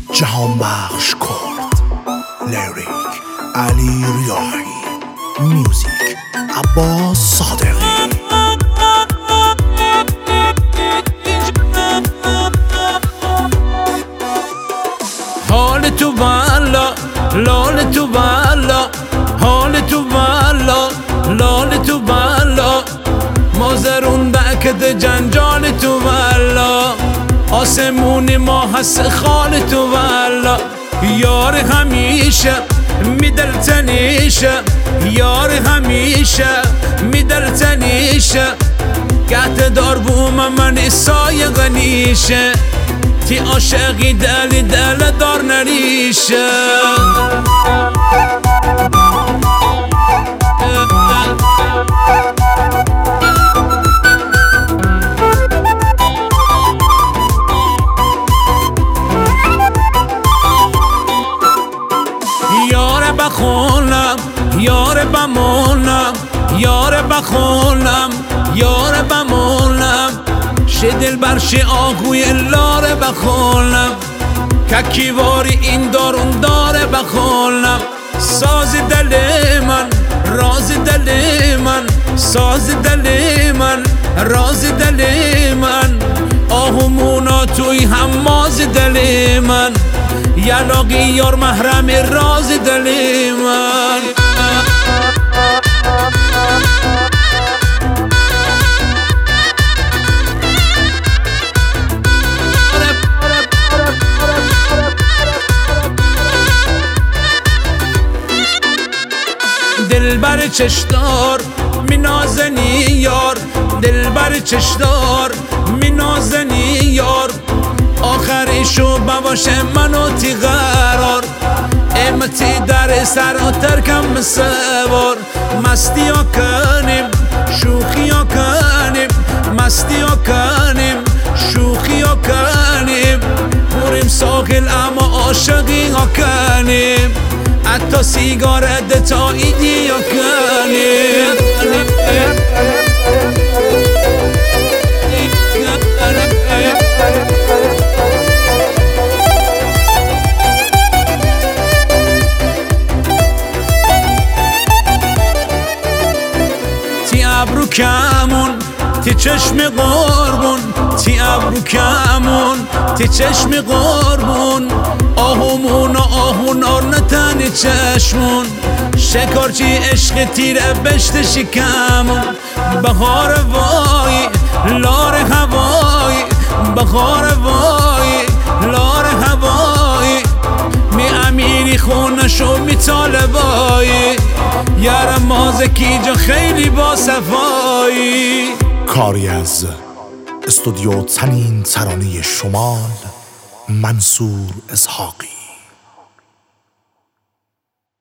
جهان بخش کرد. لیریک علی ریاحی، میوزیک عباس صادقی. حال تو والا، لال تو والا، حال تو والا، لال تو والا، مازرون دکت جنجال تو والا، آسمون ما هست خال تو والا. یار همیشه میدلتنیشه، یار همیشه میدلتنیشه، گهت دار بوم من سایه غنیشه، تی عاشقی دل دار نریشه. یار بخونم، یار بمونم، یار بخونم، یار بمونم، شه دل برشه آهوی لاره بخونم، ککیواری این دار اون داره بخونم. ساز دل من، راز دل من، ساز دل من، راز دل من، آهومونا توی هماز دل من، یلاقی یار محرم راز دل من. دلبر چشدار مینازنی یار، دلبر چشدار مینازنی یار، آخریشو بباشه منو تی قرار، امتی در سر و ترکم سوار. مستی ها کنیم، شوخی ها کنیم، مستی ها کنیم، شوخی ها کنیم، بریم ساحل اما عاشقی ها کنیم، حتی سیگارت تا ایدی ها کنیم. تی ابرو کمون، تی چشم قربون، تی ابرو کمون، تی چشم قربون، آهومون و آهونار نتنی چشمون، شکارچی عشق تیره بشت شکمون. بهار وای لار هوای، بهار وای لار هوای، می امیری خونشو می طالبایی، یارم مازکی جا خیلی با صفایی. کاری از استودیو تنین ترانه شمال، منصور اسحاقی.